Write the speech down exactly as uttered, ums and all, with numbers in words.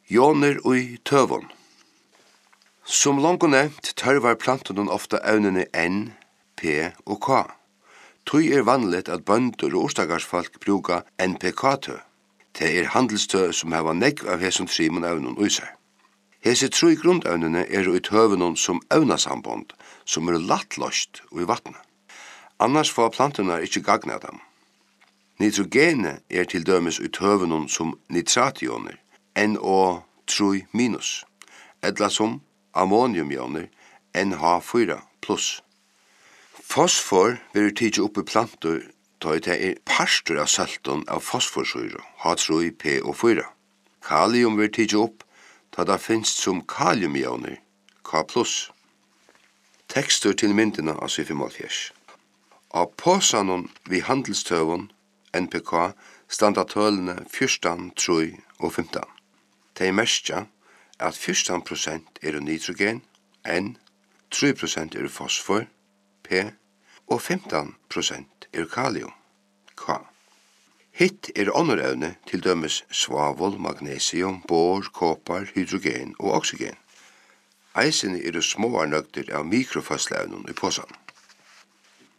Joner og tøvon. Som langt nevnt tørvar plantonen ofta evnene N, P og K. Tøy er vanligt at bønder og ostagarsfolk bruka N P K-tø. Det er handelstø som heva negv av hesson trimon evnen ui seg. Hese tru grundevnene er ui tøvenon som evnasambond, som er lattløst ui vattnet. Annars får plantuna ikkje gagna dem. Nitrogene er til dømes ui tøvenon som nitrationer, N O tre minus, edla som ammoniumioner, N H fire plus. Fosfor vil tidsi upp i plantur, da det er parster av salton av fosforsyre, H tre P O fire. Kalium vil tidsi upp, da det finst som kaliumioner, K plus. Tekstur til myndina av syfimålfjers. Av påsanon vi handelstøvon, N P K, standa tølene fjørstan, tre og femtan. Det er merskja at fjørstan prosent er nitrogen, N, tre prosent er fosfor, P, og femtan prosent er kalium, K. Hitt er ånderevne til dømes svavel, magnesium, bor, kopar, hydrogen og oxygen. Eisen er små nøgter av mikrofosslevnen i påsan.